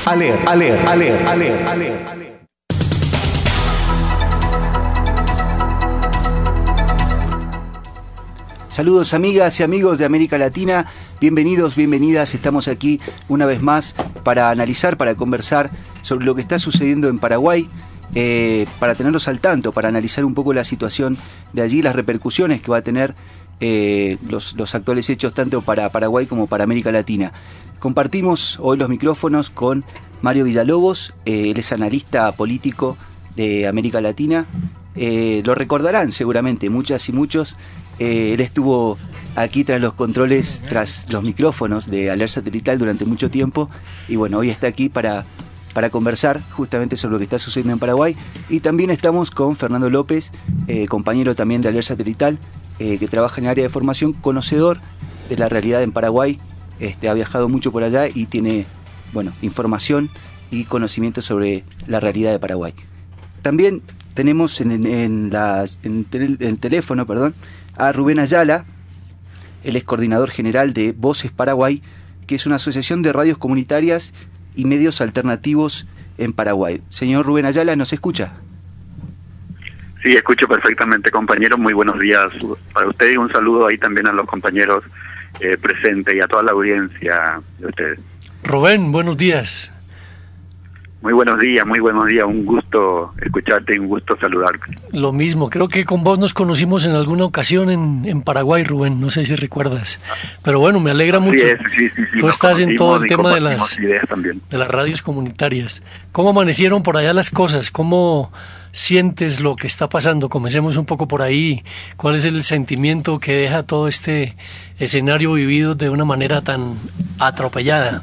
Saludos amigas y amigos de América Latina, bienvenidos, bienvenidas, estamos aquí una vez más para analizar, para conversar sobre lo que está sucediendo en Paraguay, para tenerlos al tanto, para analizar un poco la situación de allí, las repercusiones que va a tener los actuales hechos tanto para Paraguay como para América Latina. Compartimos hoy los micrófonos con Mario Villalobos, él es analista político de América Latina, lo recordarán seguramente muchas y muchos. Él estuvo aquí tras los controles, tras los micrófonos de Aler Satelital durante mucho tiempo y bueno, hoy está aquí para conversar justamente sobre lo que está sucediendo en Paraguay. Y también estamos con Fernando López, compañero también de Aler Satelital, que trabaja en el área de formación, conocedor de la realidad en Paraguay, ha viajado mucho por allá y tiene información y conocimiento sobre la realidad de Paraguay. También tenemos en el teléfono, a Rubén Ayala, él es coordinador general de Voces Paraguay, que es una asociación de radios comunitarias y medios alternativos en Paraguay. Señor Rubén Ayala, ¿nos escucha? Sí, escucho perfectamente, compañero. Muy buenos días para usted y un saludo ahí también a los compañeros presentes y a toda la audiencia de ustedes. Rubén, buenos días. Muy buenos días, un gusto escucharte y un gusto saludarte. Lo mismo, creo que con vos nos conocimos en alguna ocasión en Paraguay, Rubén, no sé si recuerdas. Pero bueno, me alegra mucho. Sí, Tú estás en todo el tema de las radios comunitarias. ¿Cómo amanecieron por allá las cosas? ¿Cómo sientes lo que está pasando? Comencemos un poco por ahí. ¿Cuál es el sentimiento que deja todo este escenario vivido de una manera tan atropellada?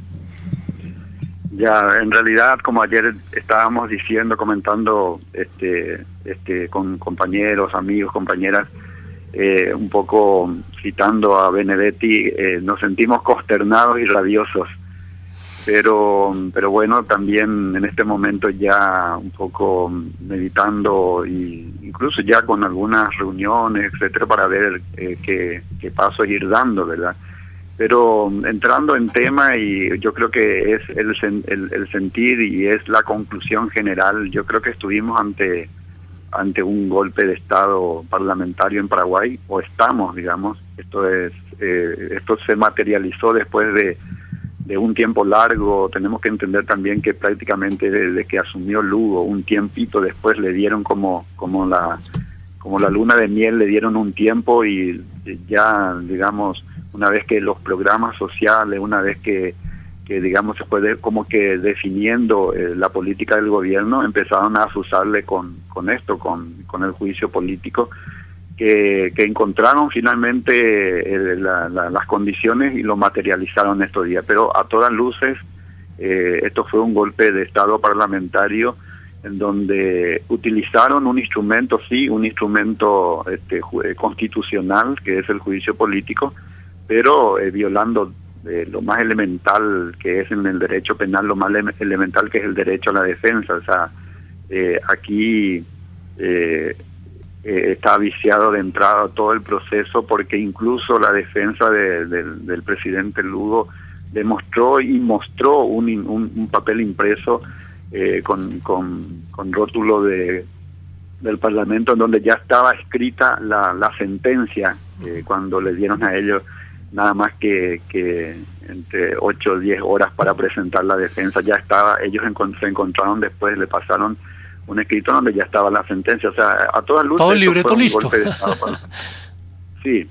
Ya, en realidad, como ayer estábamos comentando con compañeros, amigos, compañeras, un poco citando a Benedetti, nos sentimos consternados y rabiosos, pero bueno, también en este momento ya un poco meditando y incluso ya con algunas reuniones, etcétera, para ver qué pasos ir dando, ¿verdad? Pero entrando en tema, y yo creo que es el sentir y es la conclusión general, yo creo que estuvimos ante un golpe de Estado parlamentario en Paraguay, o estamos, digamos. Esto se materializó después de un tiempo largo. Tenemos que entender también que prácticamente desde que asumió Lugo, un tiempito después le dieron como la luna de miel, le dieron un tiempo y ya, digamos, una vez que los programas sociales, una vez que digamos se fue como que definiendo la política del gobierno, empezaron a azuzarle con el juicio político, que encontraron finalmente las condiciones y lo materializaron estos días. Pero a todas luces, esto fue un golpe de Estado parlamentario en donde utilizaron un instrumento constitucional, que es el juicio político, pero violando lo más elemental que es en el derecho penal, lo más elemental que es el derecho a la defensa. O sea, aquí está viciado de entrada todo el proceso, porque incluso la defensa del presidente Lugo demostró y mostró un papel impreso con rótulo del Parlamento, en donde ya estaba escrita la sentencia, cuando le dieron a ellos nada más que entre 8 o 10 horas para presentar la defensa. Ya estaba, ellos se encontraron después, le pasaron un escrito donde ya estaba la sentencia. O sea, a todas luces todo el libreto listo. Golpe de Estado. Sí.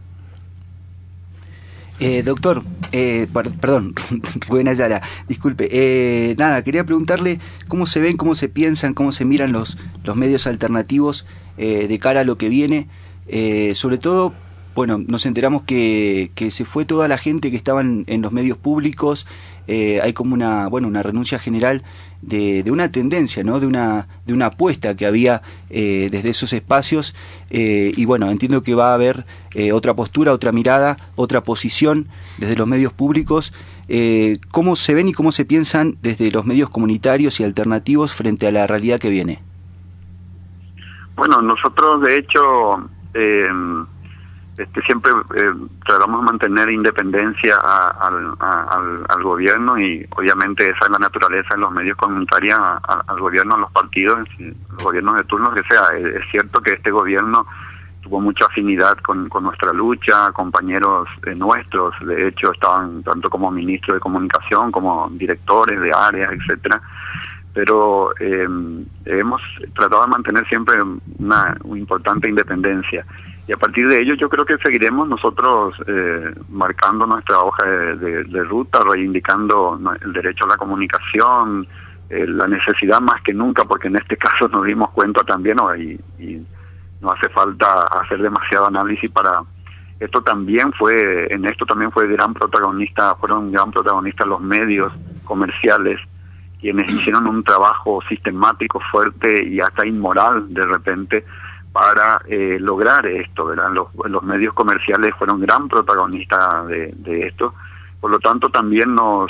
Doctor, perdón, Rubén Ayala, disculpe, quería preguntarle cómo se ven, cómo se piensan, cómo se miran los medios alternativos de cara a lo que viene, sobre todo. Bueno, nos enteramos que se fue toda la gente que estaba en los medios públicos. Hay como una renuncia general de una tendencia, ¿no? De una apuesta que había desde esos espacios, y bueno, entiendo que va a haber otra postura, otra mirada, otra posición desde los medios públicos. ¿Cómo se ven y cómo se piensan desde los medios comunitarios y alternativos frente a la realidad que viene? Bueno, nosotros de hecho siempre tratamos de mantener independencia al gobierno, y obviamente esa es la naturaleza de los medios comunitarios, al gobierno, a los partidos, los gobiernos de turno que sea. Es cierto que este gobierno tuvo mucha afinidad con nuestra lucha, compañeros nuestros, de hecho estaban tanto como ministros de comunicación como directores de áreas, etcétera, pero hemos tratado de mantener siempre una importante independencia. Y a partir de ello yo creo que seguiremos nosotros marcando nuestra hoja de ruta, reivindicando el derecho a la comunicación, la necesidad más que nunca, porque en este caso nos dimos cuenta también, y no hace falta hacer demasiado análisis para... en esto también fueron gran protagonistas los medios comerciales, quienes hicieron un trabajo sistemático, fuerte y hasta inmoral de repente, para lograr esto, ¿verdad? Los medios comerciales fueron gran protagonistas de esto, por lo tanto también nos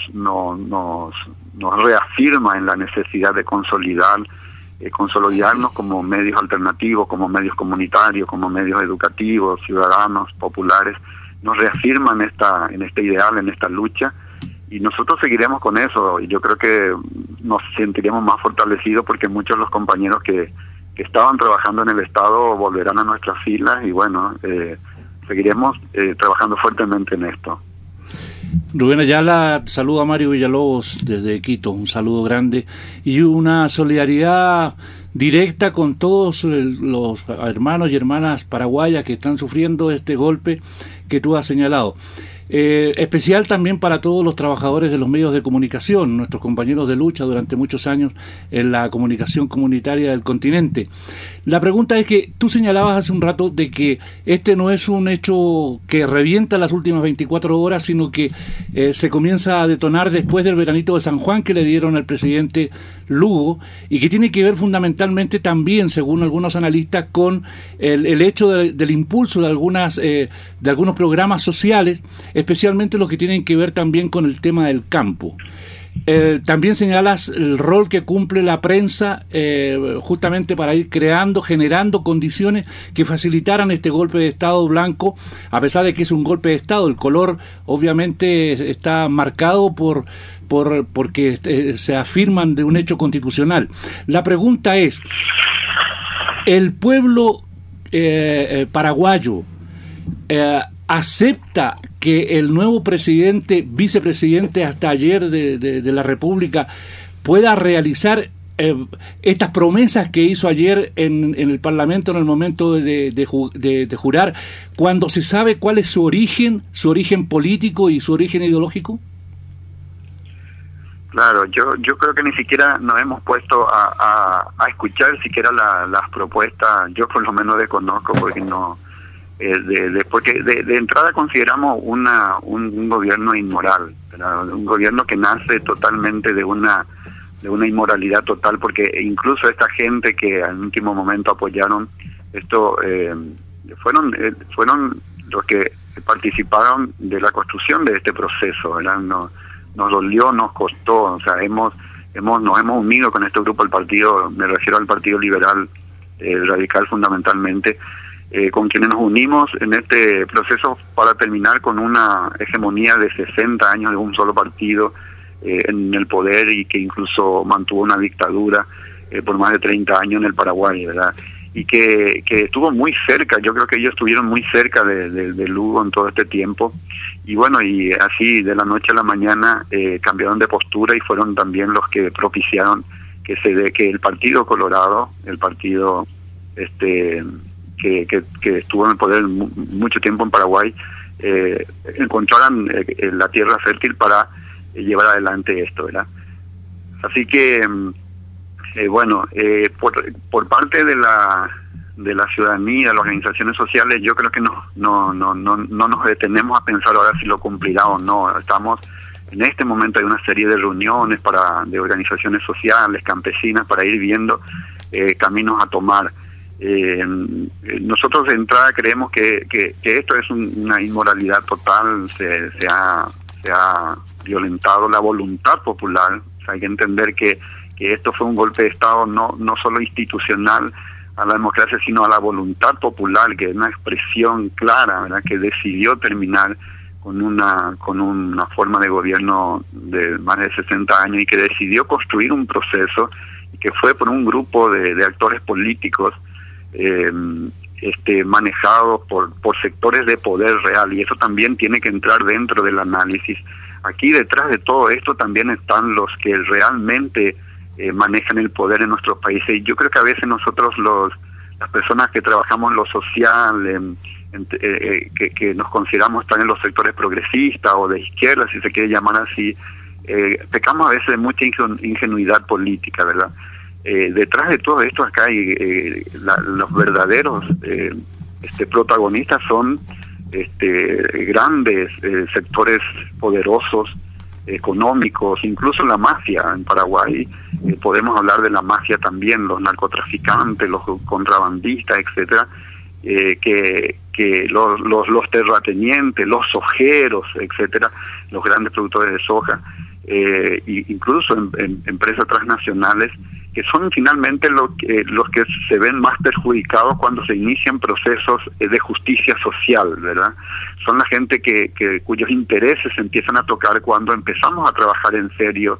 reafirma en la necesidad de consolidarnos como medios alternativos, como medios comunitarios, como medios educativos, ciudadanos, populares. Nos reafirma en este ideal, en esta lucha, y nosotros seguiremos con eso, y yo creo que nos sentiremos más fortalecidos porque muchos de los compañeros que estaban trabajando en el Estado volverán a nuestras filas, y bueno, seguiremos trabajando fuertemente en esto. Rubén Ayala, saludo a Mario Villalobos desde Quito, un saludo grande y una solidaridad directa con todos los hermanos y hermanas paraguayas que están sufriendo este golpe que tú has señalado. Especial también para todos los trabajadores de los medios de comunicación, nuestros compañeros de lucha durante muchos años en la comunicación comunitaria del continente. La pregunta es que tú señalabas hace un rato de que este no es un hecho que revienta las últimas 24 horas, sino que se comienza a detonar después del veranito de San Juan que le dieron al presidente Lugo, y que tiene que ver fundamentalmente también, según algunos analistas, con el hecho del impulso de algunos programas sociales, especialmente los que tienen que ver también con el tema del campo. También señalas el rol que cumple la prensa justamente para ir generando condiciones que facilitaran este golpe de Estado blanco, a pesar de que es un golpe de Estado. El color obviamente está marcado porque se afirman de un hecho constitucional. La pregunta es, ¿el pueblo paraguayo acepta que el nuevo vicepresidente hasta ayer de la República pueda realizar estas promesas que hizo ayer en el Parlamento en el momento de jurar, cuando se sabe cuál es su origen político y su origen ideológico? Claro, yo creo que ni siquiera nos hemos puesto a escuchar siquiera las propuestas. Yo por lo menos desconozco, porque no... porque de entrada consideramos un gobierno inmoral, ¿verdad? Un gobierno que nace totalmente de una inmoralidad total, porque incluso esta gente que al último momento apoyaron esto fueron los que participaron de la construcción de este proceso, ¿verdad? Nos dolió, nos costó, o sea, nos hemos unido con este grupo, me refiero al Partido Liberal Radical fundamentalmente, con quienes nos unimos en este proceso para terminar con una hegemonía de 60 años de un solo partido en el poder, y que incluso mantuvo una dictadura por más de 30 años en el Paraguay, ¿verdad? Y que estuvo muy cerca. Yo creo que ellos estuvieron muy cerca de Lugo en todo este tiempo, y bueno, y así de la noche a la mañana cambiaron de postura, y fueron también los que propiciaron que el Partido Colorado, el partido que estuvo en el poder mucho tiempo en Paraguay, encontraran la tierra fértil para llevar adelante esto, ¿verdad? Así que por parte de la ciudadanía, de las organizaciones sociales, yo creo que no nos detenemos a pensar ahora si lo cumplirá o no. Estamos en este momento, hay una serie de reuniones de organizaciones sociales, campesinas, para ir viendo caminos a tomar. Nosotros de entrada creemos que esto es una inmoralidad total. Se ha violentado la voluntad popular. O sea, hay que entender que esto fue un golpe de Estado no solo institucional, a la democracia, sino a la voluntad popular, que es una expresión clara, ¿verdad?, que decidió terminar con una forma de gobierno de más de 60 años y que decidió construir un proceso y que fue por un grupo de actores políticos manejados por sectores de poder real, y eso también tiene que entrar dentro del análisis. Aquí detrás de todo esto también están los que realmente manejan el poder en nuestros países, y yo creo que a veces nosotros las personas que trabajamos en lo social, que nos consideramos estar en los sectores progresistas o de izquierda, si se quiere llamar así, pecamos a veces de mucha ingenuidad política, ¿verdad? Detrás de todo esto acá hay los verdaderos protagonistas son grandes sectores poderosos económicos, incluso la mafia en Paraguay. Podemos hablar de la mafia también, los narcotraficantes, los contrabandistas, etcétera, que los terratenientes, los sojeros, etcétera, los grandes productores de soja, incluso en empresas transnacionales, que son finalmente los que se ven más perjudicados cuando se inician procesos de justicia social, ¿verdad? Son la gente cuyos intereses se empiezan a tocar cuando empezamos a trabajar en serio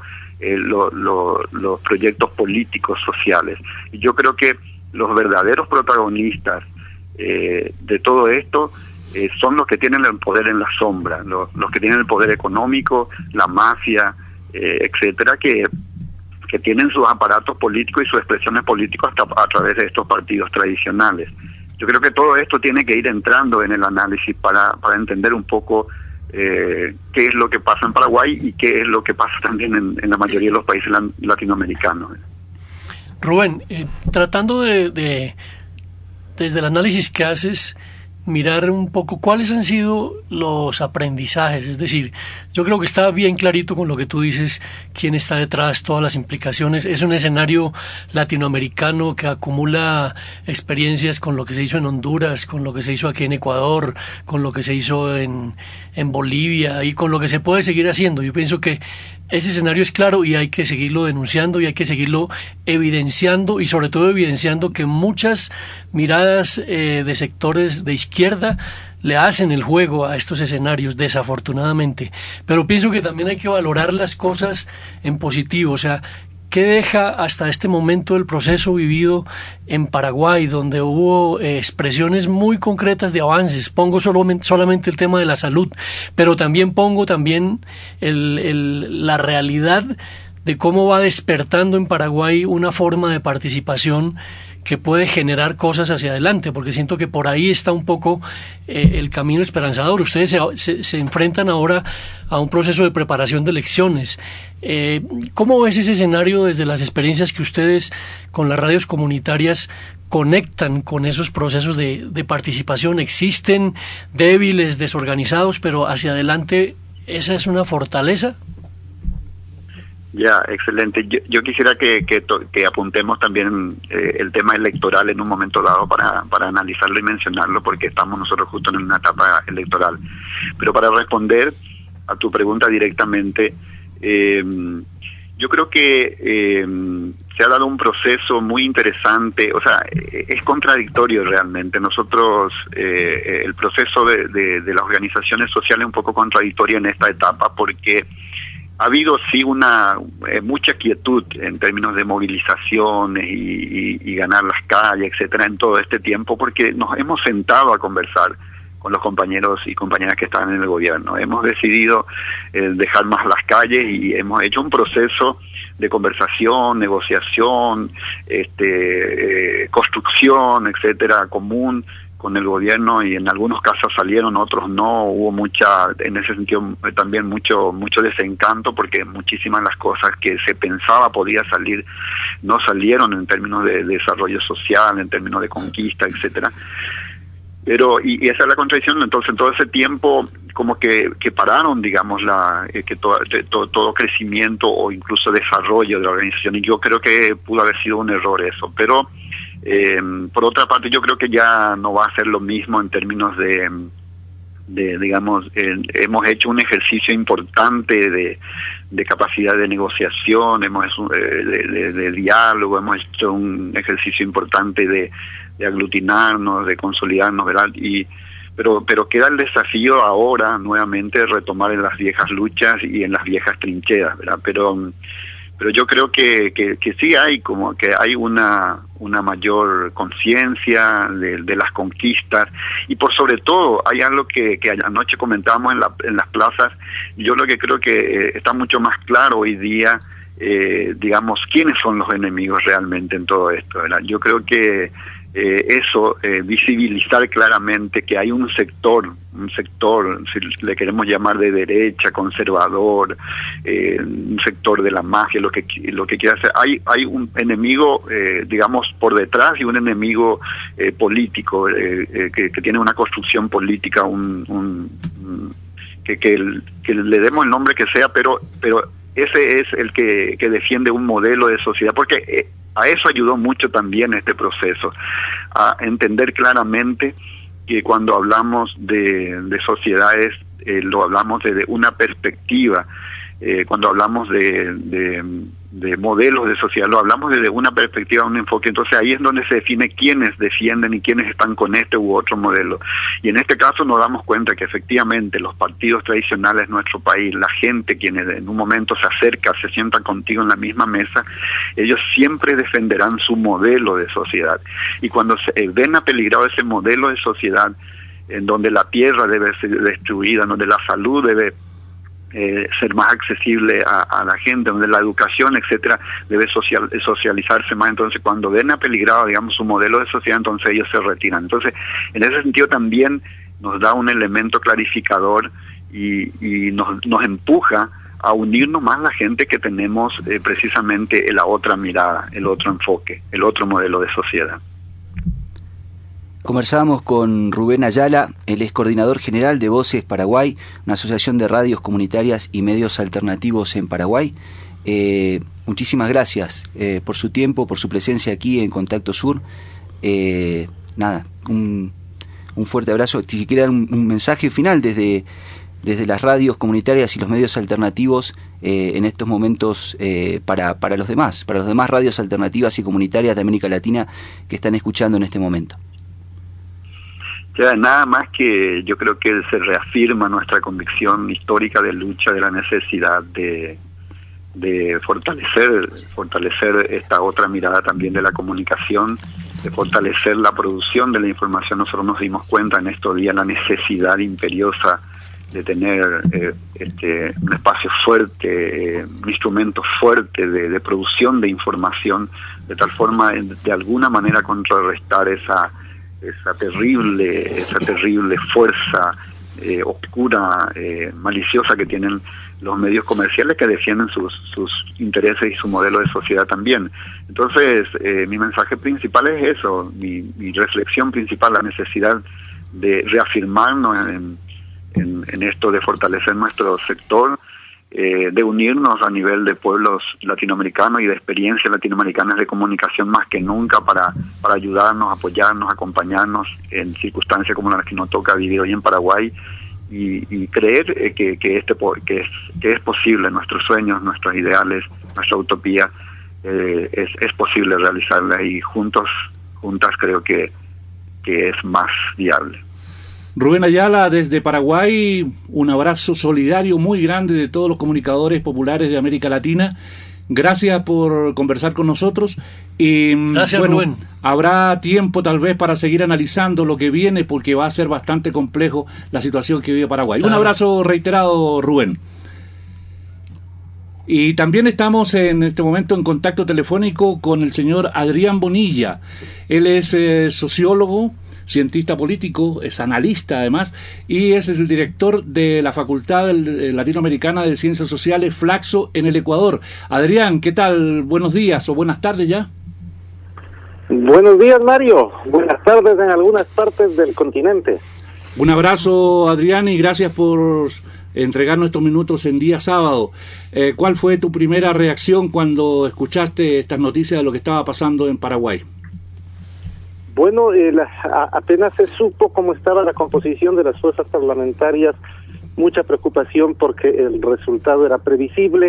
los proyectos políticos sociales. Y yo creo que los verdaderos protagonistas de todo esto son los que tienen el poder en la sombra, los que tienen el poder económico, la mafia, etcétera, que tienen sus aparatos políticos y sus expresiones políticas a través de estos partidos tradicionales. Yo creo que todo esto tiene que ir entrando en el análisis para entender un poco qué es lo que pasa en Paraguay y qué es lo que pasa también en la mayoría de los países latinoamericanos. Rubén, tratando desde el análisis que haces, mirar un poco cuáles han sido los aprendizajes, es decir, yo creo que está bien clarito con lo que tú dices, quién está detrás, todas las implicaciones. Es un escenario latinoamericano que acumula experiencias con lo que se hizo en Honduras, con lo que se hizo aquí en Ecuador, con lo que se hizo en Bolivia y con lo que se puede seguir haciendo. Yo pienso que ese escenario es claro y hay que seguirlo denunciando y hay que seguirlo evidenciando, y sobre todo evidenciando que muchas miradas de sectores de izquierda le hacen el juego a estos escenarios, desafortunadamente. Pero pienso que también hay que valorar las cosas en positivo. O sea, ¿qué deja hasta este momento el proceso vivido en Paraguay, donde hubo expresiones muy concretas de avances? Pongo solamente el tema de la salud, pero también pongo la realidad de cómo va despertando en Paraguay una forma de participación que puede generar cosas hacia adelante, porque siento que por ahí está un poco el camino esperanzador. Ustedes se enfrentan ahora a un proceso de preparación de elecciones. ¿Cómo ves ese escenario desde las experiencias que ustedes con las radios comunitarias conectan con esos procesos de participación? ¿Existen débiles, desorganizados, pero hacia adelante esa es una fortaleza? Ya, excelente. Yo quisiera que apuntemos también el tema electoral en un momento dado para analizarlo y mencionarlo, porque estamos nosotros justo en una etapa electoral. Pero para responder a tu pregunta directamente, yo creo que se ha dado un proceso muy interesante, o sea, es contradictorio realmente. Nosotros, el proceso de las organizaciones sociales es un poco contradictorio en esta etapa, porque ha habido sí mucha quietud en términos de movilizaciones y ganar las calles, etcétera, en todo este tiempo, porque nos hemos sentado a conversar con los compañeros y compañeras que están en el gobierno. Hemos decidido dejar más las calles y hemos hecho un proceso de conversación, negociación, construcción, etcétera, común con el gobierno, y en algunos casos salieron, otros no. Hubo en ese sentido también mucho desencanto, porque muchísimas de las cosas que se pensaba podía salir no salieron en términos de desarrollo social, en términos de conquista, etcétera. Pero y esa es la contradicción. Entonces, en todo ese tiempo como que pararon, digamos, todo crecimiento o incluso desarrollo de la organización, y yo creo que pudo haber sido un error eso. Pero por otra parte, yo creo que ya no va a ser lo mismo en términos digamos, hemos hecho un ejercicio importante de capacidad de negociación, de diálogo, hemos hecho un ejercicio importante de aglutinarnos, de consolidarnos, ¿verdad? Pero queda el desafío ahora nuevamente de retomar en las viejas luchas y en las viejas trincheras, ¿verdad? Pero yo creo que sí hay una mayor conciencia de las conquistas, y por sobre todo hay algo que anoche comentábamos en las plazas. Yo lo que creo que está mucho más claro hoy día, digamos, quiénes son los enemigos realmente en todo esto, ¿verdad? Yo creo que visibilizar claramente que hay un sector, si le queremos llamar de derecha, conservador, un sector de la magia, lo que quiera hacer. Hay un enemigo, digamos, por detrás, y un enemigo político, que tiene una construcción política, que le demos el nombre que sea, pero ese es el que defiende un modelo de sociedad, porque a eso ayudó mucho también este proceso, a entender claramente que cuando hablamos de sociedades, lo hablamos desde una perspectiva, cuando hablamos de modelos de sociedad, lo hablamos desde una perspectiva, un enfoque. Entonces ahí es donde se define quiénes defienden y quiénes están con este u otro modelo. Y en este caso nos damos cuenta que efectivamente los partidos tradicionales de nuestro país, la gente quienes en un momento se acerca, se sientan contigo en la misma mesa, ellos siempre defenderán su modelo de sociedad. Y cuando se ven apeligrado ese modelo de sociedad, en donde la tierra debe ser destruida, donde la salud debe ser más accesible a la gente, donde la educación, etcétera, debe socializarse más. Entonces, cuando ven apeligrado, digamos, su modelo de sociedad, entonces ellos se retiran. Entonces, en ese sentido también nos da un elemento clarificador y nos empuja a unirnos más la gente que tenemos precisamente la otra mirada, el otro enfoque, el otro modelo de sociedad. Conversábamos con Rubén Ayala, él es coordinador general de Voces Paraguay, una asociación de radios comunitarias y medios alternativos en Paraguay. Muchísimas gracias por su tiempo, por su presencia aquí en Contacto Sur. Un fuerte abrazo. Si quiere dar un mensaje final desde las radios comunitarias y los medios alternativos en estos momentos para los demás radios alternativas y comunitarias de América Latina que están escuchando en este momento. Nada más que yo creo que se reafirma nuestra convicción histórica de lucha, de la necesidad de fortalecer esta otra mirada también de la comunicación, de fortalecer la producción de la información. Nosotros nos dimos cuenta en estos días la necesidad imperiosa de tener un espacio fuerte, un instrumento fuerte de producción de información, de tal forma de alguna manera contrarrestar esa terrible fuerza oscura, maliciosa que tienen los medios comerciales, que defienden sus intereses y su modelo de sociedad también. Entonces, mi mensaje principal es eso, mi reflexión principal, la necesidad de reafirmarnos en esto de fortalecer nuestro sector, de unirnos a nivel de pueblos latinoamericanos y de experiencias latinoamericanas de comunicación más que nunca para ayudarnos, apoyarnos, acompañarnos en circunstancias como las que nos toca vivir hoy en Paraguay, y creer que es posible nuestros sueños, nuestros ideales, nuestra utopía, es posible realizarla, y juntas creo que es más viable. Rubén Ayala, desde Paraguay, un abrazo solidario muy grande de todos los comunicadores populares de América Latina. Gracias por conversar con nosotros. Gracias, Rubén. Habrá tiempo tal vez para seguir analizando lo que viene, porque va a ser bastante complejo la situación que vive Paraguay. Claro. Un abrazo reiterado, Rubén. Y también estamos en este momento en contacto telefónico con el señor Adrián Bonilla. Él es sociólogo, cientista político, es analista además, y es el director de la Facultad Latinoamericana de Ciencias Sociales, Flaxo, en el Ecuador. Adrián, ¿qué tal? Buenos días o buenas tardes ya. Buenos días, Mario. Buenas tardes en algunas partes del continente. Un abrazo, Adrián, y gracias por entregarnos estos minutos en día sábado. ¿Cuál fue tu primera reacción cuando escuchaste estas noticias de lo que estaba pasando en Paraguay? Bueno, apenas se supo cómo estaba la composición de las fuerzas parlamentarias, mucha preocupación porque el resultado era previsible,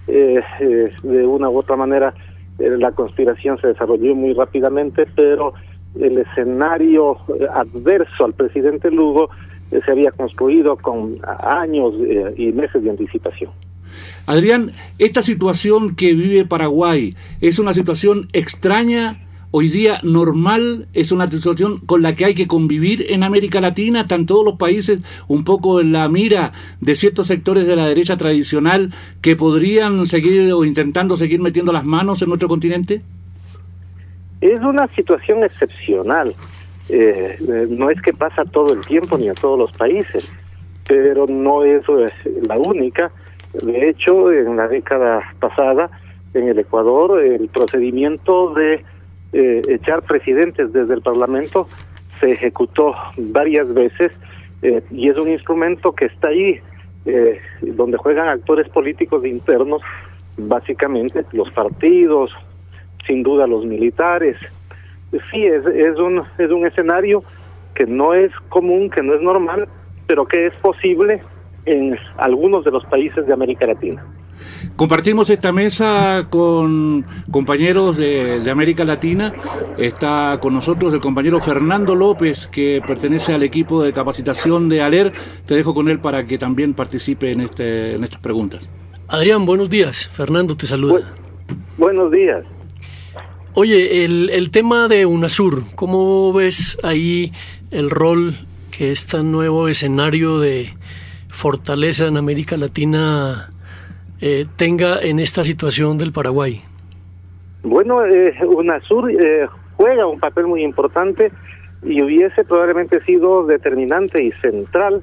de una u otra manera la conspiración se desarrolló muy rápidamente, pero el escenario adverso al presidente Lugo se había construido con años y meses de anticipación. Adrián, esta situación que vive Paraguay es una situación extraña, hoy día normal, es una situación con la que hay que convivir en América Latina. Están todos los países un poco en la mira de ciertos sectores de la derecha tradicional que podrían seguir o intentando seguir metiendo las manos en nuestro continente. Es una situación excepcional. No es que pasa todo el tiempo ni a todos los países, pero no es la única. De hecho, en la década pasada, en el Ecuador, el procedimiento de echar presidentes desde el Parlamento se ejecutó varias veces, y es un instrumento que está ahí, donde juegan actores políticos internos, básicamente los partidos, sin duda los militares. Sí, es un escenario que no es común, que no es normal, pero que es posible en algunos de los países de América Latina. Compartimos esta mesa con compañeros de América Latina. Está con nosotros el compañero Fernando López, que pertenece al equipo de capacitación de ALER. Te dejo con él para que también participe en estas preguntas. Adrián, buenos días. Fernando te saluda. Buenos días. Oye, el tema de UNASUR, ¿cómo ves ahí el rol que este nuevo escenario de fortaleza en América Latina tenga en esta situación del Paraguay? Bueno, UNASUR juega un papel muy importante y hubiese probablemente sido determinante y central,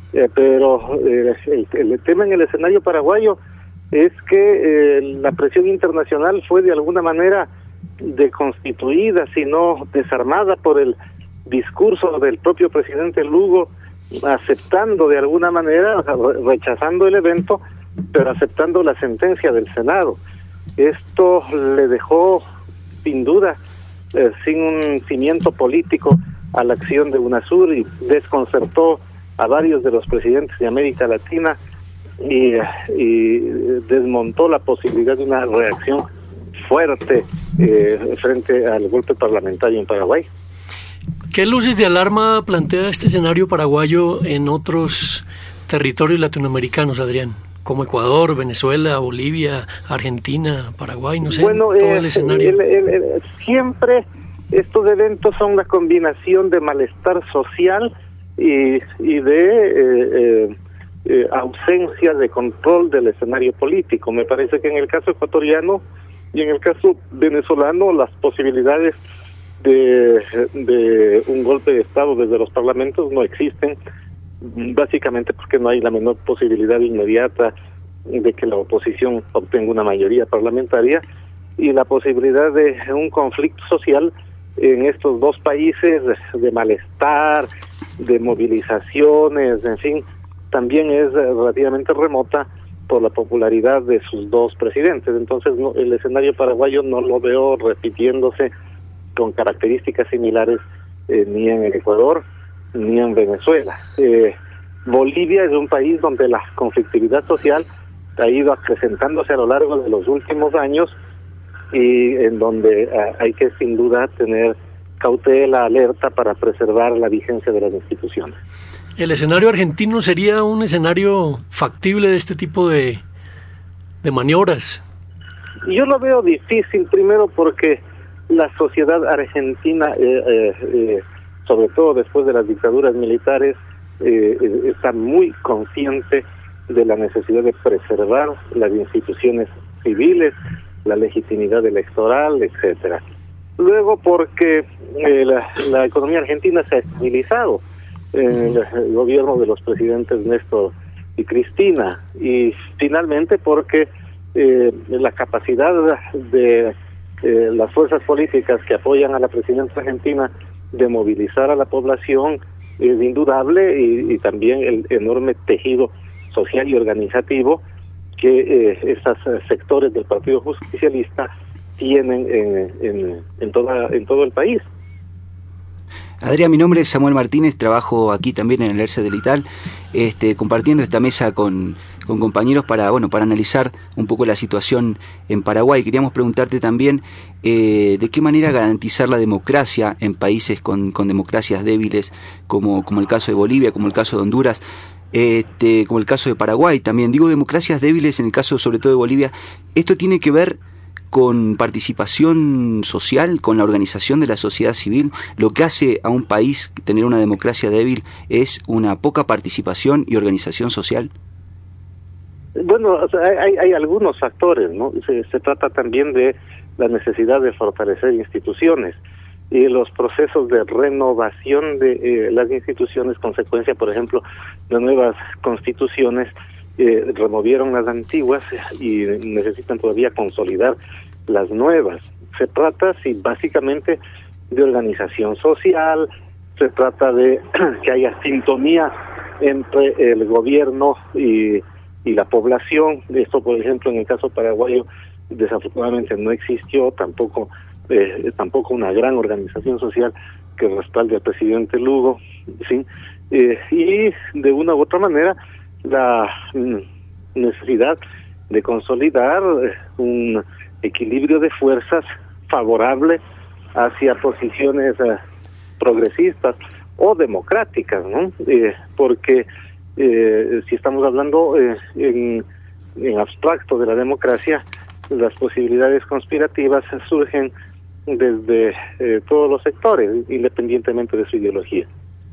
pero el tema en el escenario paraguayo es que la presión internacional fue de alguna manera deconstituida, sino desarmada por el discurso del propio presidente Lugo, aceptando de alguna manera, rechazando el evento, pero aceptando la sentencia del Senado. Esto le dejó, sin duda, sin un cimiento político a la acción de UNASUR y desconcertó a varios de los presidentes de América Latina y desmontó la posibilidad de una reacción fuerte frente al golpe parlamentario en Paraguay. ¿Qué luces de alarma plantea este escenario paraguayo en otros territorios latinoamericanos, Adrián? Como Ecuador, Venezuela, Bolivia, Argentina, Paraguay, no sé, bueno, todo el escenario. Siempre estos eventos son la combinación de malestar social y de ausencia de control del escenario político. Me parece que en el caso ecuatoriano y en el caso venezolano las posibilidades de un golpe de Estado desde los parlamentos no existen, básicamente porque no hay la menor posibilidad inmediata de que la oposición obtenga una mayoría parlamentaria, y la posibilidad de un conflicto social en estos dos países de malestar, de movilizaciones, en fin, también es relativamente remota por la popularidad de sus dos presidentes. Entonces el escenario paraguayo no lo veo repitiéndose con características similares ni en el Ecuador ni en Venezuela. Bolivia es un país donde la conflictividad social ha ido acrecentándose a lo largo de los últimos años y en donde hay que sin duda tener cautela, alerta para preservar la vigencia de las instituciones. ¿El escenario argentino sería un escenario factible de este tipo de maniobras? Yo lo veo difícil, primero porque la sociedad argentina, sobre todo después de las dictaduras militares, está muy consciente de la necesidad de preservar las instituciones civiles, la legitimidad electoral, etcétera. Luego porque la economía argentina se ha estabilizado en el gobierno de los presidentes Néstor y Cristina, y finalmente porque la capacidad de las fuerzas políticas que apoyan a la presidencia argentina de movilizar a la población es indudable, y también el enorme tejido social y organizativo que estos sectores del Partido Justicialista tienen en todo el país. Adrián, mi nombre es Samuel Martínez, trabajo aquí también en el ERCE del ITAL, compartiendo esta mesa con compañeros para analizar un poco la situación en Paraguay. Queríamos preguntarte también de qué manera garantizar la democracia en países con democracias débiles, como el caso de Bolivia, como el caso de Honduras, como el caso de Paraguay también. Digo democracias débiles en el caso sobre todo de Bolivia. ¿Esto tiene que ver con participación social, con la organización de la sociedad civil? Lo que hace a un país tener una democracia débil es una poca participación y organización social. Bueno, o sea, hay algunos factores, ¿no? Se trata también de la necesidad de fortalecer instituciones y los procesos de renovación de las instituciones, consecuencia, por ejemplo, de nuevas constituciones, removieron las antiguas y necesitan todavía consolidar las nuevas. Se trata, sí, básicamente de organización social, se trata de que haya sintonía entre el gobierno y la población. Esto, por ejemplo, en el caso paraguayo, desafortunadamente no existió, tampoco una gran organización social que respalde al presidente Lugo, ¿sí? Y de una u otra manera la necesidad de consolidar un equilibrio de fuerzas favorable hacia posiciones progresistas o democráticas, ¿no? Porque si estamos hablando en abstracto de la democracia, las posibilidades conspirativas surgen desde todos los sectores, independientemente de su ideología.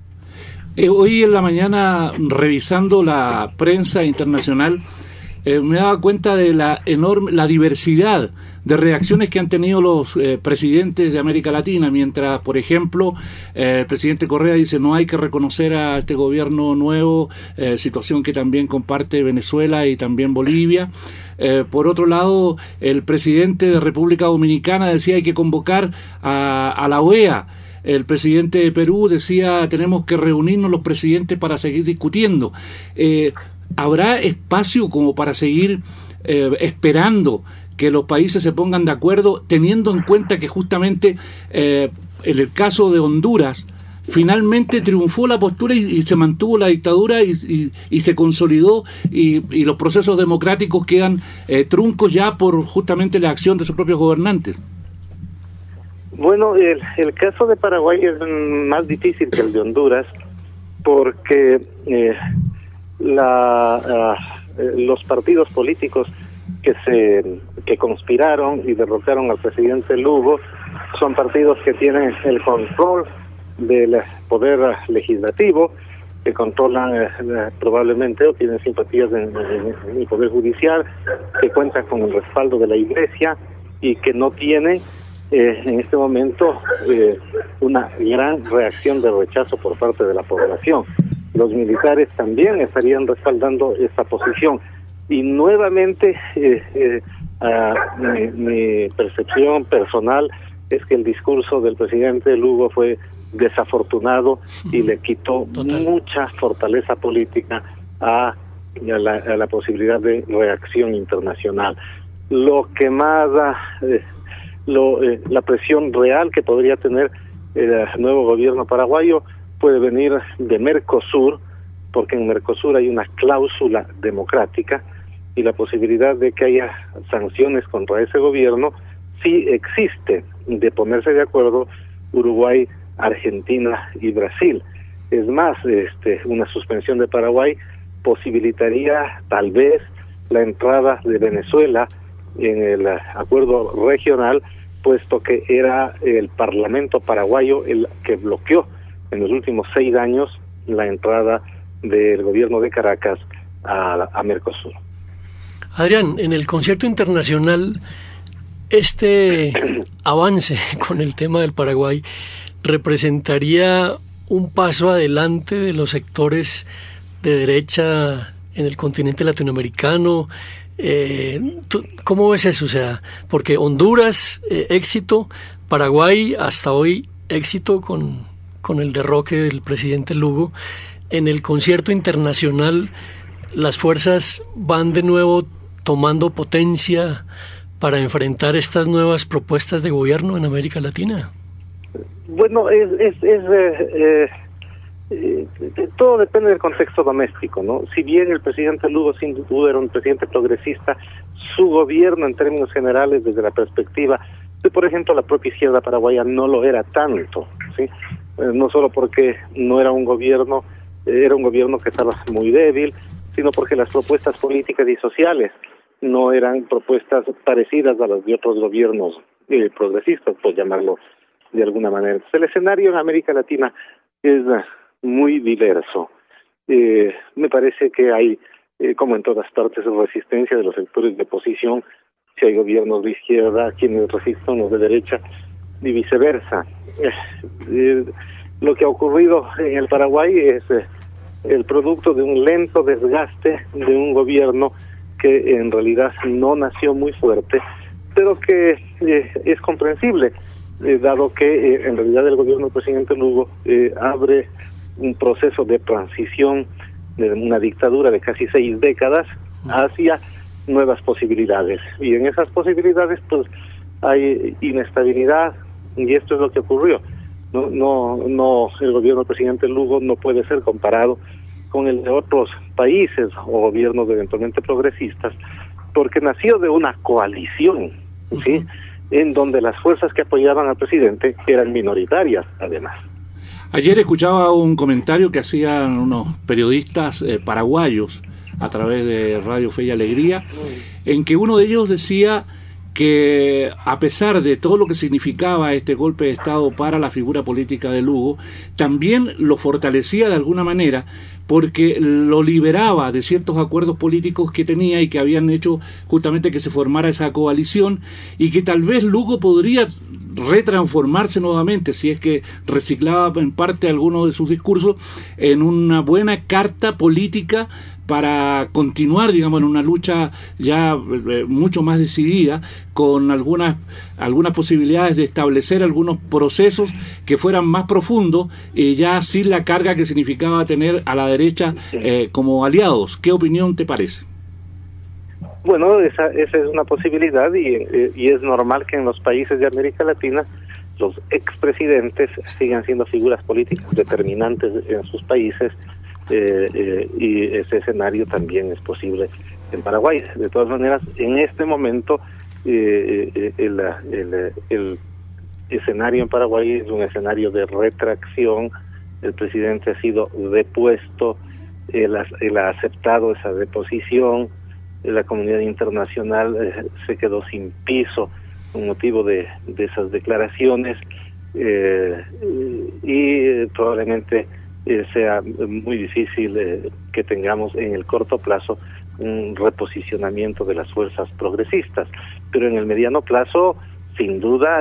Hoy en la mañana, revisando la prensa internacional, me daba cuenta de la diversidad de reacciones que han tenido los presidentes de América Latina, mientras, por ejemplo, el presidente Correa dice no hay que reconocer a este gobierno nuevo, situación que también comparte Venezuela y también Bolivia. Por otro lado, el presidente de República Dominicana decía hay que convocar a la OEA. El presidente de Perú decía tenemos que reunirnos los presidentes para seguir discutiendo. ¿Habrá espacio como para seguir esperando que los países se pongan de acuerdo, teniendo en cuenta que justamente en el caso de Honduras finalmente triunfó la postura y se mantuvo la dictadura y se consolidó y los procesos democráticos quedan truncos ya por justamente la acción de sus propios gobernantes? Bueno, el caso de Paraguay es más difícil que el de Honduras porque los partidos políticos que conspiraron y derrocaron al presidente Lugo son partidos que tienen el control del poder legislativo, que controlan probablemente o tienen simpatías en el poder judicial, que cuentan con el respaldo de la Iglesia y que no tienen en este momento una gran reacción de rechazo por parte de la población. Los militares también estarían respaldando esta posición. Y nuevamente, mi percepción personal es que el discurso del presidente Lugo fue desafortunado y le quitó mucha fortaleza política a la posibilidad de reacción internacional. Lo que más la presión real que podría tener el nuevo gobierno paraguayo puede venir de Mercosur, porque en Mercosur hay una cláusula democrática y la posibilidad de que haya sanciones contra ese gobierno sí existe, de ponerse de acuerdo Uruguay, Argentina y Brasil. Es más, una suspensión de Paraguay posibilitaría tal vez la entrada de Venezuela en el acuerdo regional, puesto que era el Parlamento paraguayo el que bloqueó en los últimos 6 años la entrada del gobierno de Caracas a Mercosur. Adrián, en el concierto internacional, este avance con el tema del Paraguay representaría un paso adelante de los sectores de derecha en el continente latinoamericano. ¿Cómo ves eso? O sea, porque Honduras, éxito, Paraguay, hasta hoy, éxito con el derroque del presidente Lugo. En el concierto internacional, las fuerzas van de nuevo tomando potencia para enfrentar estas nuevas propuestas de gobierno en América Latina. Bueno, todo depende del contexto doméstico, ¿no? Si bien el presidente Lugo sin duda era un presidente progresista, su gobierno en términos generales desde la perspectiva de, por ejemplo, la propia izquierda paraguaya no lo era tanto, ¿sí? No solo porque no era un gobierno, era un gobierno que estaba muy débil, sino porque las propuestas políticas y sociales no eran propuestas parecidas a las de otros gobiernos progresistas, por llamarlo de alguna manera. Entonces, el escenario en América Latina es muy diverso. Me parece que hay, como en todas partes, resistencia de los sectores de oposición. Si hay gobiernos de izquierda, quienes resisten los de derecha, y viceversa. Lo que ha ocurrido en el Paraguay es el producto de un lento desgaste de un gobierno que en realidad no nació muy fuerte, pero que es comprensible, dado que en realidad el gobierno del presidente Lugo abre un proceso de transición de una dictadura de casi 6 décadas hacia nuevas posibilidades, y en esas posibilidades pues hay inestabilidad, y esto es lo que ocurrió. No, el gobierno del presidente Lugo no puede ser comparado con el de otros países o gobiernos eventualmente progresistas, porque nació de una coalición, ¿sí? En donde las fuerzas que apoyaban al presidente eran minoritarias, además. Ayer escuchaba un comentario que hacían unos periodistas paraguayos a través de Radio Fe y Alegría, en que uno de ellos decía que a pesar de todo lo que significaba este golpe de Estado para la figura política de Lugo, también lo fortalecía de alguna manera porque lo liberaba de ciertos acuerdos políticos que tenía y que habían hecho justamente que se formara esa coalición, y que tal vez Lugo podría retransformarse nuevamente, si es que reciclaba en parte algunos de sus discursos, en una buena carta política para continuar, digamos, en una lucha ya mucho más decidida, con algunas posibilidades de establecer algunos procesos que fueran más profundos, ya sin la carga que significaba tener a la derecha como aliados. ¿Qué opinión te parece? Bueno, esa es una posibilidad, y es normal que en los países de América Latina los expresidentes sigan siendo figuras políticas determinantes en sus países, y ese escenario también es posible en Paraguay. De todas maneras, en este momento el escenario en Paraguay es un escenario de retracción. El presidente ha sido depuesto, él ha aceptado esa deposición, la comunidad internacional se quedó sin piso con motivo de esas declaraciones, y probablemente sea muy difícil que tengamos en el corto plazo un reposicionamiento de las fuerzas progresistas, pero en el mediano plazo, sin duda,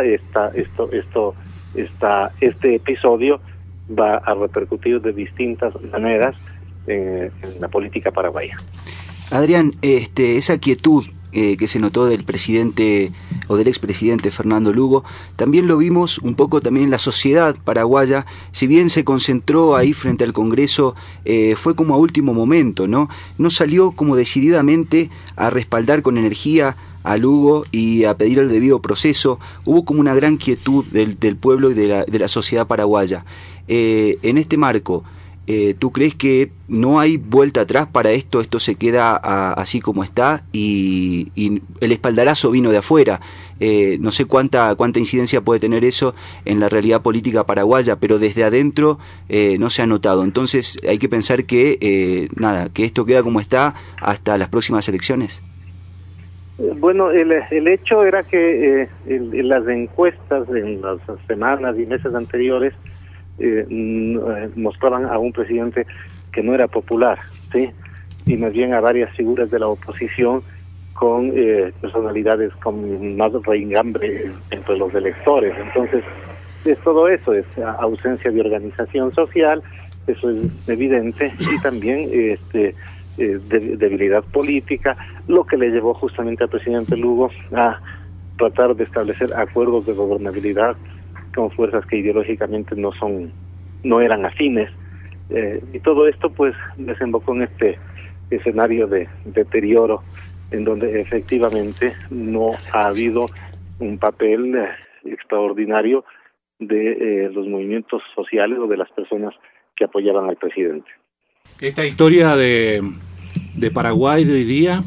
este episodio va a repercutir de distintas maneras en la política paraguaya. Adrián, esa quietud que se notó del presidente o del expresidente Fernando Lugo, también lo vimos un poco también en la sociedad paraguaya. Si bien se concentró ahí frente al Congreso, fue como a último momento, ¿no? No salió como decididamente a respaldar con energía a Lugo y a pedir el debido proceso. Hubo como una gran quietud del pueblo y de la sociedad paraguaya. En este marco, ¿tú crees que no hay vuelta atrás para esto? Esto se queda así como está, y el espaldarazo vino de afuera. No sé cuánta incidencia puede tener eso en la realidad política paraguaya, pero desde adentro no se ha notado. Entonces hay que pensar que que esto queda como está hasta las próximas elecciones. Bueno, el hecho era que en las encuestas en las semanas y meses anteriores mostraban a un presidente que no era popular, ¿sí? Y más bien a varias figuras de la oposición con personalidades con más reingambre entre los electores. Entonces, es todo eso, es ausencia de organización social, eso es evidente, y también debilidad política, lo que le llevó justamente al presidente Lugo a tratar de establecer acuerdos de gobernabilidad con fuerzas que ideológicamente no eran afines, y todo esto pues desembocó en este escenario de deterioro, en donde efectivamente no ha habido un papel extraordinario de los movimientos sociales o de las personas que apoyaban al presidente. Esta historia de Paraguay de hoy día,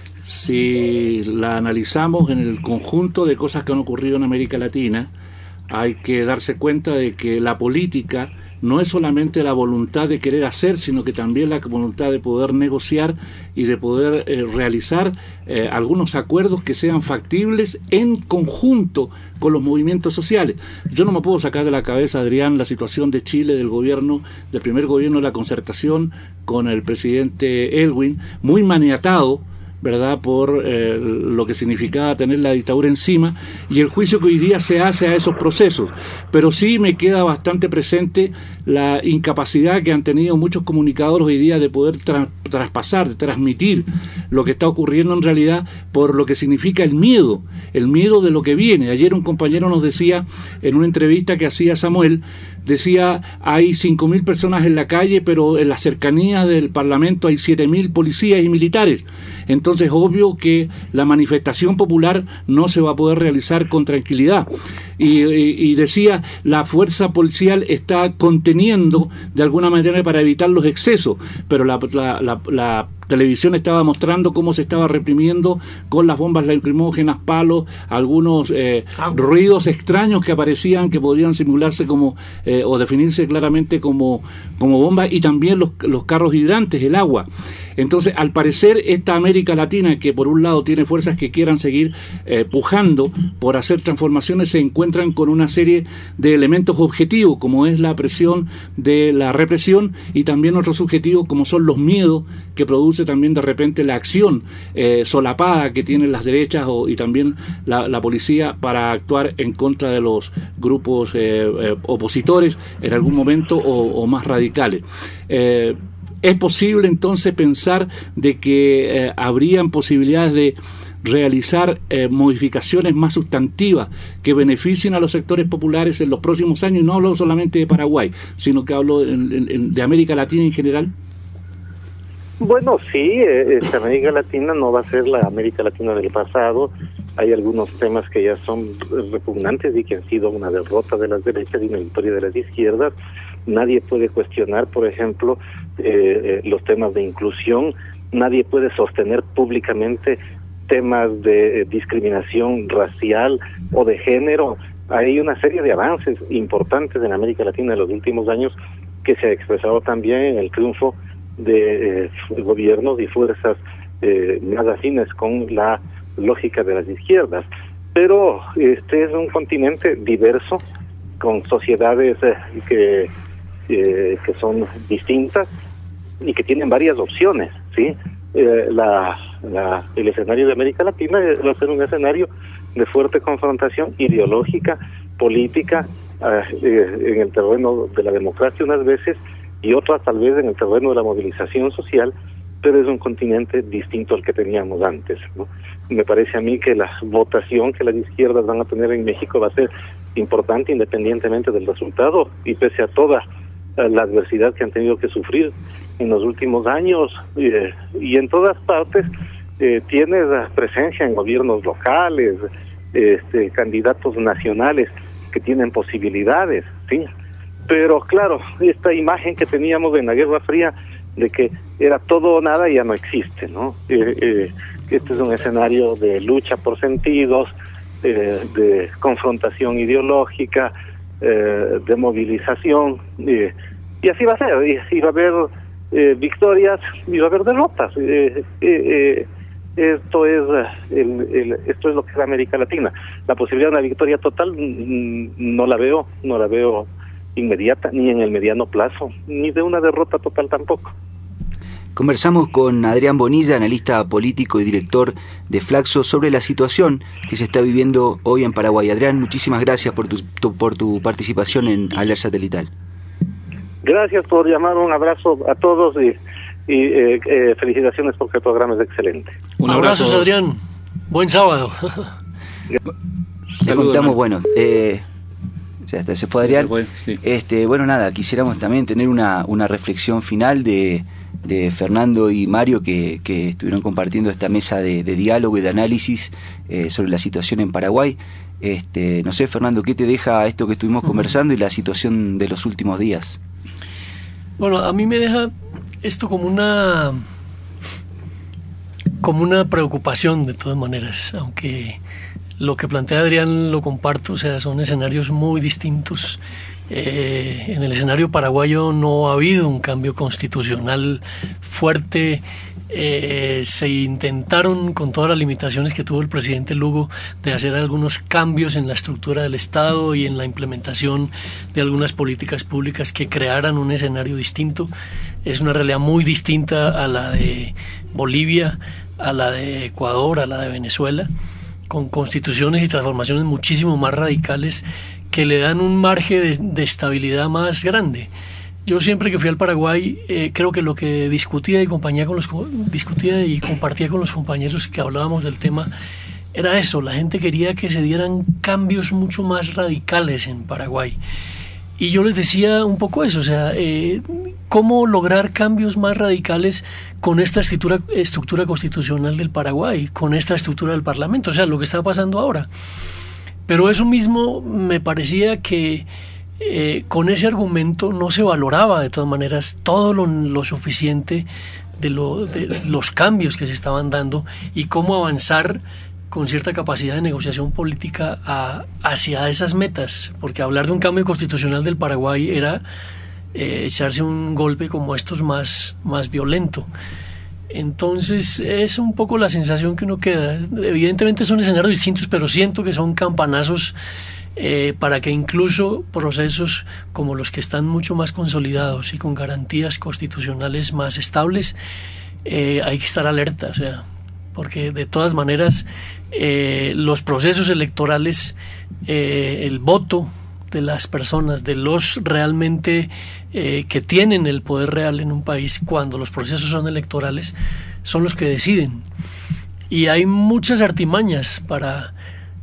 si la analizamos en el conjunto de cosas que han ocurrido en América Latina, hay que darse cuenta de que la política no es solamente la voluntad de querer hacer, sino que también la voluntad de poder negociar y de poder realizar algunos acuerdos que sean factibles en conjunto con los movimientos sociales. Yo no me puedo sacar de la cabeza, Adrián, la situación de Chile, del gobierno, del primer gobierno de la concertación con el presidente Elwin, muy maniatado, ¿verdad?, por lo que significaba tener la dictadura encima, y el juicio que hoy día se hace a esos procesos. Pero sí me queda bastante presente la incapacidad que han tenido muchos comunicadores hoy día de poder traspasar, de transmitir lo que está ocurriendo en realidad, por lo que significa el miedo de lo que viene. Ayer un compañero nos decía, en una entrevista que hacía Samuel, decía, hay 5.000 personas en la calle, pero en las cercanías del Parlamento hay 7.000 policías y militares. Entonces, obvio que la manifestación popular no se va a poder realizar con tranquilidad. Y decía, la fuerza policial está conteniendo de alguna manera para evitar los excesos, pero la televisión estaba mostrando cómo se estaba reprimiendo con las bombas lacrimógenas, palos, algunos ruidos extraños que aparecían, que podían simularse como o definirse claramente como bombas, y también los carros hidrantes, el agua. Entonces, al parecer, esta América Latina, que por un lado tiene fuerzas que quieran seguir pujando por hacer transformaciones, se encuentran con una serie de elementos objetivos, como es la presión de la represión, y también otros objetivos como son los miedos que produce también de repente la acción solapada que tienen las derechas y también la policía para actuar en contra de los grupos opositores en algún momento o más radicales. ¿Es posible entonces pensar de que habrían posibilidades de realizar modificaciones más sustantivas que beneficien a los sectores populares en los próximos años? Y no hablo solamente de Paraguay, sino que hablo de América Latina en general. Bueno, sí, América Latina no va a ser la América Latina del pasado. Hay algunos temas que ya son repugnantes y que han sido una derrota de las derechas y una victoria de las izquierdas. Nadie puede cuestionar, por ejemplo, los temas de inclusión. Nadie puede sostener públicamente temas de discriminación racial o de género. Hay una serie de avances importantes en América Latina en los últimos años que se ha expresado también en el triunfo de gobiernos y fuerzas más afines con la lógica de las izquierdas. Pero este es un continente diverso, con sociedades que son distintas y que tienen varias opciones, ¿sí? El escenario de América Latina va a ser un escenario de fuerte confrontación ideológica, política, en el terreno de la democracia unas veces, y otras tal vez en el terreno de la movilización social, pero es un continente distinto al que teníamos antes, ¿no? Me parece a mí que la votación que las izquierdas van a tener en México va a ser importante independientemente del resultado, y pese a toda la adversidad que han tenido que sufrir en los últimos años, y en todas partes tienes presencia en gobiernos locales, candidatos nacionales que tienen posibilidades, ¿sí? Pero claro, esta imagen que teníamos en la Guerra Fría de que era todo o nada ya no existe, ¿no? Este es un escenario de lucha por sentidos, de confrontación ideológica, de movilización, y así va a ser, y va a haber victorias y va a haber derrotas. Esto es lo que es América Latina. La posibilidad de una victoria total no la veo inmediata, ni en el mediano plazo, ni de una derrota total tampoco. Conversamos con Adrián Bonilla, analista político y director de Flaxo, sobre la situación que se está viviendo hoy en Paraguay. Adrián, muchísimas gracias por tu participación en Alerta Satelital. Gracias por llamar, un abrazo a todos y felicitaciones porque el programa es excelente. Un abrazo, Adrián. Buen sábado. Le contamos, bueno, se fue Adrián. Sí. Bueno, nada, quisiéramos también tener una reflexión final de Fernando y Mario que estuvieron compartiendo esta mesa de diálogo y de análisis sobre la situación en Paraguay. No sé, Fernando, ¿qué te deja esto que estuvimos conversando y la situación de los últimos días? Bueno, a mí me deja esto como una preocupación de todas maneras, aunque lo que plantea Adrián lo comparto, o sea, son escenarios muy distintos. En el escenario paraguayo no ha habido un cambio constitucional fuerte. Se intentaron, con todas las limitaciones que tuvo el presidente Lugo, de hacer algunos cambios en la estructura del Estado y en la implementación de algunas políticas públicas que crearan un escenario distinto. Es una realidad muy distinta a la de Bolivia, a la de Ecuador, a la de Venezuela, con constituciones y transformaciones muchísimo más radicales que le dan un margen de estabilidad más grande. Yo siempre que fui al Paraguay, creo que lo que discutía y compartía con los compañeros que hablábamos del tema era eso. La gente quería que se dieran cambios mucho más radicales en Paraguay. Y yo les decía un poco eso, o sea, cómo lograr cambios más radicales con esta estructura constitucional del Paraguay, con esta estructura del Parlamento, o sea, lo que está pasando ahora. Pero eso mismo me parecía que con ese argumento no se valoraba de todas maneras todo lo suficiente de los cambios que se estaban dando y cómo avanzar con cierta capacidad de negociación política hacia esas metas, porque hablar de un cambio constitucional del Paraguay era echarse un golpe como estos más violento. Entonces es un poco la sensación que uno queda. Evidentemente son escenarios distintos, pero siento que son campanazos para que incluso procesos como los que están mucho más consolidados y con garantías constitucionales más estables, hay que estar alerta, o sea, porque de todas maneras los procesos electorales, el voto de las personas, de los realmente que tienen el poder real en un país, cuando los procesos son electorales, son los que deciden. Y hay muchas artimañas para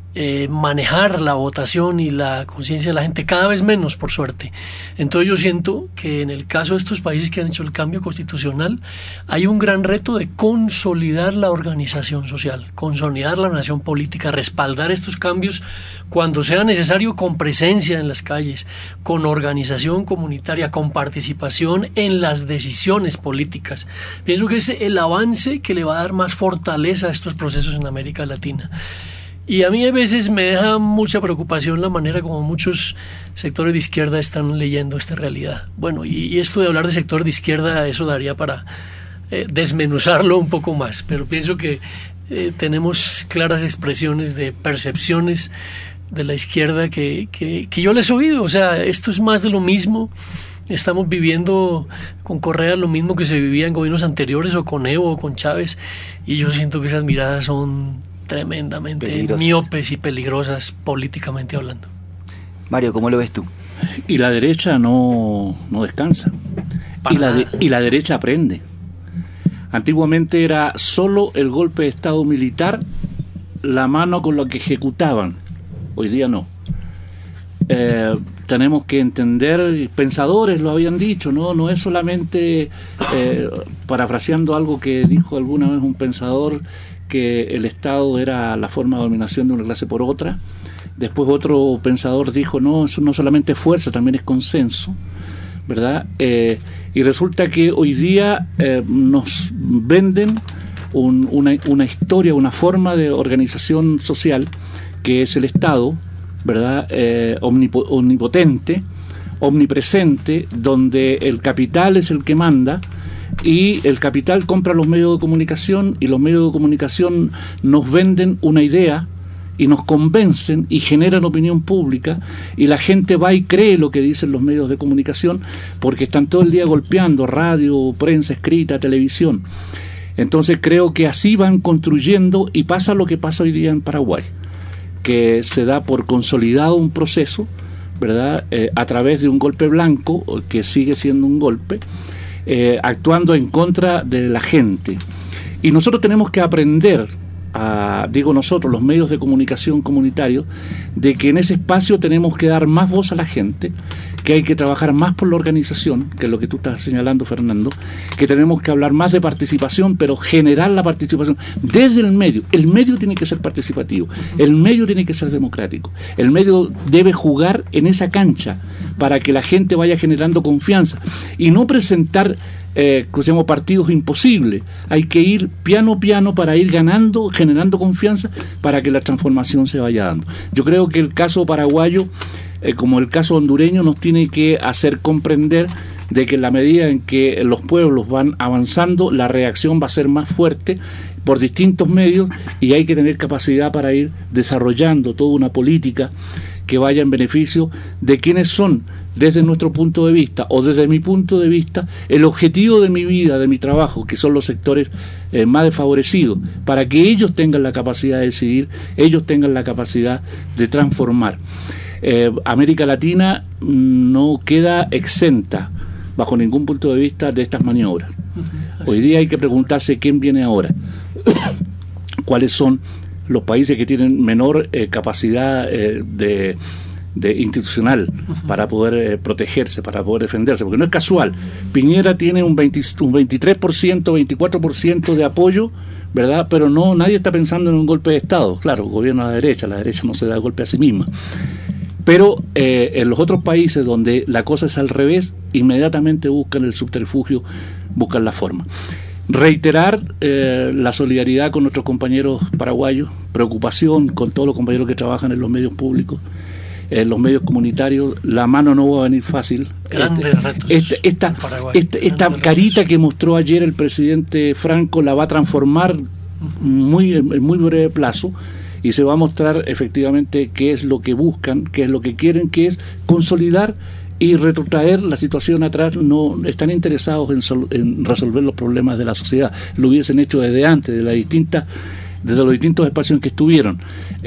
manejar la votación y la conciencia de la gente, cada vez menos, por suerte. Entonces yo siento que en el caso de estos países que han hecho el cambio constitucional, hay un gran reto de consolidar la organización social, consolidar la nación política, respaldar estos cambios cuando sea necesario, con presencia en las calles, con organización comunitaria, con participación en las decisiones políticas. Pienso que es el avance que le va a dar más fortaleza a estos procesos en América Latina. Y a mí a veces me deja mucha preocupación la manera como muchos sectores de izquierda están leyendo esta realidad. Bueno, y esto de hablar de sector de izquierda, eso daría para desmenuzarlo un poco más, pero pienso que tenemos claras expresiones de percepciones de la izquierda que yo les he oído. O sea, esto es más de lo mismo. Estamos viviendo con Correa lo mismo que se vivía en gobiernos anteriores, o con Evo o con Chávez, y yo siento que esas miradas son tremendamente miopes y peligrosas políticamente hablando. Mario, ¿cómo lo ves tú? Y la derecha no descansa. Y la derecha aprende. Antiguamente era solo el golpe de Estado militar la mano con la que ejecutaban. Hoy día no. Tenemos que entender, pensadores lo habían dicho, no es solamente, parafraseando algo que dijo alguna vez un pensador, que el Estado era la forma de dominación de una clase por otra. Después otro pensador dijo, no, eso no solamente es fuerza, también es consenso, ¿verdad? Y resulta que hoy día nos venden una historia, una forma de organización social que es el Estado, ¿verdad? Omnipotente, omnipresente, donde el capital es el que manda, y el capital compra los medios de comunicación, y los medios de comunicación nos venden una idea y nos convencen y generan opinión pública, y la gente va y cree lo que dicen los medios de comunicación porque están todo el día golpeando radio, prensa escrita, televisión. Entonces creo que así van construyendo, y pasa lo que pasa hoy día en Paraguay, que se da por consolidado un proceso, ¿verdad? A través de un golpe blanco, que sigue siendo un golpe, actuando en contra de la gente. Y nosotros tenemos que aprender digo nosotros, los medios de comunicación comunitarios, de que en ese espacio tenemos que dar más voz a la gente, que hay que trabajar más por la organización, que es lo que tú estás señalando, Fernando, que tenemos que hablar más de participación, pero generar la participación desde el medio. El medio tiene que ser participativo, el medio tiene que ser democrático, el medio debe jugar en esa cancha para que la gente vaya generando confianza y no presentar partidos imposibles. Hay que ir piano a piano para ir ganando, generando confianza para que la transformación se vaya dando. Yo creo que el caso paraguayo, como el caso hondureño, nos tiene que hacer comprender de que en la medida en que los pueblos van avanzando, la reacción va a ser más fuerte por distintos medios y hay que tener capacidad para ir desarrollando toda una política que vaya en beneficio de quienes son, desde nuestro punto de vista o desde mi punto de vista, el objetivo de mi vida, de mi trabajo, que son los sectores más desfavorecidos, para que ellos tengan la capacidad de decidir, ellos tengan la capacidad de transformar. América Latina no queda exenta bajo ningún punto de vista de estas maniobras. Hoy día hay que preguntarse quién viene ahora, cuáles son los países que tienen menor capacidad de institucional para poder protegerse, para poder defenderse, porque no es casual. Piñera tiene un 23%, 24% de apoyo, ¿verdad? Pero nadie está pensando en un golpe de Estado. Claro, gobierna la derecha no se da golpe a sí misma. Pero en los otros países donde la cosa es al revés, inmediatamente buscan el subterfugio, buscan la forma. Reiterar la solidaridad con nuestros compañeros paraguayos, preocupación con todos los compañeros que trabajan en los medios públicos, en los medios comunitarios. La mano no va a venir fácil. Grandes retos. Esta carita que mostró ayer el presidente Franco la va a transformar en muy breve plazo, y se va a mostrar efectivamente qué es lo que buscan, qué es lo que quieren, que es consolidar y retrotraer la situación atrás. No están interesados en resolver los problemas de la sociedad, lo hubiesen hecho desde antes, desde los distintos espacios en que estuvieron.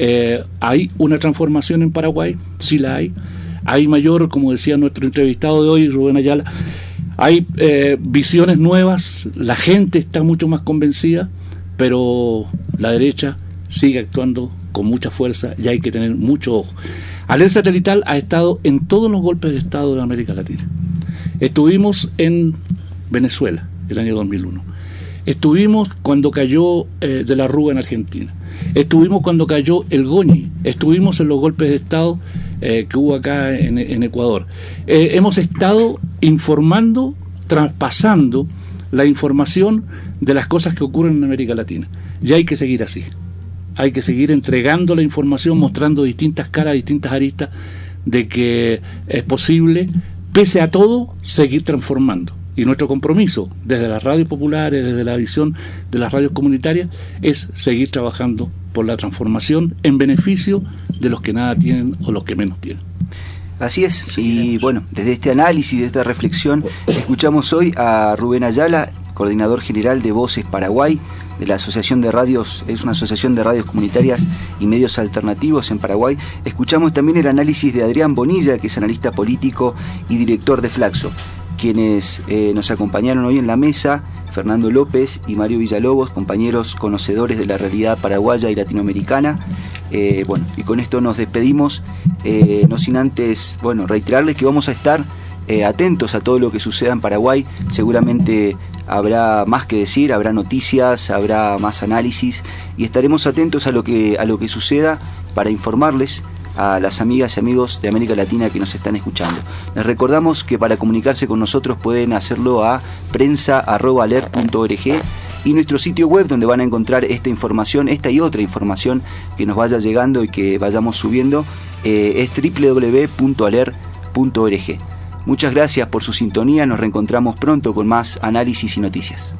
¿Hay una transformación en Paraguay? Sí la hay. Hay mayor, como decía nuestro entrevistado de hoy, Rubén Ayala, hay visiones nuevas, la gente está mucho más convencida, pero la derecha sigue actuando con mucha fuerza y hay que tener mucho ojo. Alerta Satelital ha estado en todos los golpes de Estado de América Latina. Estuvimos en Venezuela el año 2001. Estuvimos cuando cayó de la Rúa en Argentina. Estuvimos cuando cayó el Goñi. Estuvimos en los golpes de Estado que hubo acá en Ecuador. Hemos estado informando, traspasando la información de las cosas que ocurren en América Latina. Y hay que seguir así. Hay que seguir entregando la información, mostrando distintas caras, distintas aristas de que es posible, pese a todo, seguir transformando. Y nuestro compromiso, desde las radios populares, desde la visión de las radios comunitarias, es seguir trabajando por la transformación en beneficio de los que nada tienen o los que menos tienen. Así es, y bueno, desde este análisis, de esta reflexión, escuchamos hoy a Rubén Ayala, coordinador general de Voces Paraguay, de la Asociación de Radios, es una asociación de radios comunitarias y medios alternativos en Paraguay. Escuchamos también el análisis de Adrián Bonilla, que es analista político y director de Flaxo. Quienes nos acompañaron hoy en la mesa, Fernando López y Mario Villalobos, compañeros conocedores de la realidad paraguaya y latinoamericana. Y con esto nos despedimos, no sin antes, reiterarles que vamos a estar atentos a todo lo que suceda en Paraguay. Seguramente habrá más que decir, habrá noticias, habrá más análisis y estaremos atentos a lo que suceda para informarles a las amigas y amigos de América Latina que nos están escuchando. Les recordamos que para comunicarse con nosotros pueden hacerlo a prensa@alert.org y nuestro sitio web, donde van a encontrar esta información, esta y otra información que nos vaya llegando y que vayamos subiendo, es www.alert.org. Muchas gracias por su sintonía, nos reencontramos pronto con más análisis y noticias.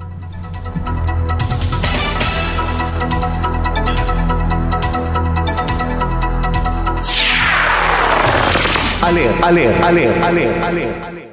Alert.